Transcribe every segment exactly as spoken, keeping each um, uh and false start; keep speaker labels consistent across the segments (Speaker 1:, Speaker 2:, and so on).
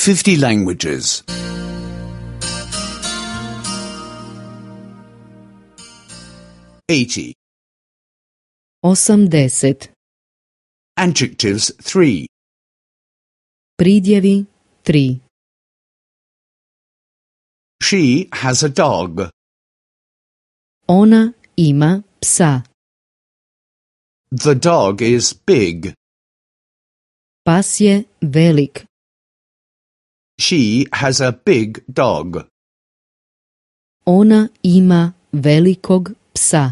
Speaker 1: fifty languages. eighty.
Speaker 2: osamdeset.
Speaker 1: Adjectives three.
Speaker 2: Pridjevi tri.
Speaker 1: She has a dog.
Speaker 2: Ona ima psa.
Speaker 1: The dog is big.
Speaker 2: Pas je velik.
Speaker 1: She has a big dog.
Speaker 2: Ona ima velikog psa.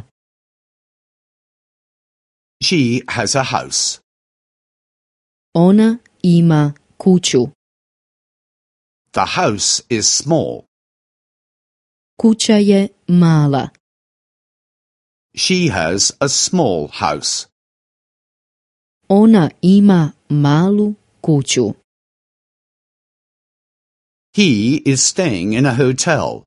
Speaker 1: She has a house.
Speaker 2: Ona ima kuću.
Speaker 1: The house is small.
Speaker 2: Kuća je mala.
Speaker 1: She has a small house.
Speaker 2: Ona ima malu kuću.
Speaker 1: He is staying in a hotel.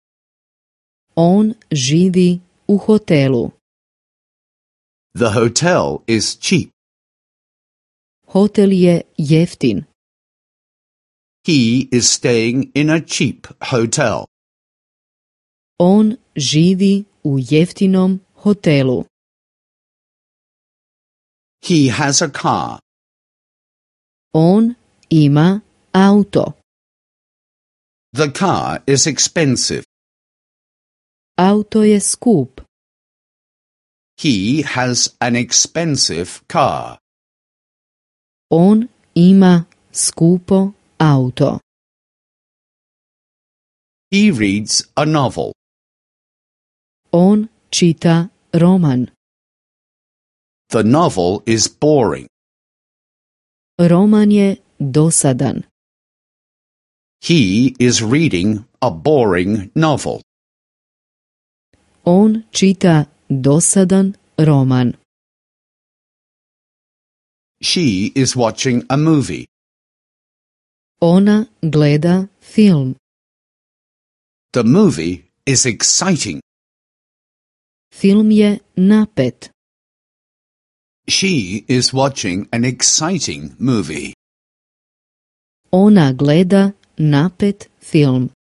Speaker 2: On živi u hotelu.
Speaker 1: The hotel is cheap.
Speaker 2: Hotel je jeftin.
Speaker 1: He is staying in a cheap hotel.
Speaker 2: On živi u jeftinom hotelu.
Speaker 1: He has a car.
Speaker 2: On ima auto.
Speaker 1: The car is expensive.
Speaker 2: Auto je skup.
Speaker 1: He has an expensive car.
Speaker 2: On ima skupo auto.
Speaker 1: He reads a novel.
Speaker 2: On čita roman.
Speaker 1: The novel is boring.
Speaker 2: Roman je dosadan.
Speaker 1: He is reading a boring novel.
Speaker 2: On čita dosadan roman.
Speaker 1: She is watching a movie.
Speaker 2: Ona gleda film.
Speaker 1: The movie is exciting.
Speaker 2: Film je napet.
Speaker 1: She is watching an exciting movie.
Speaker 2: Ona gleda napet film.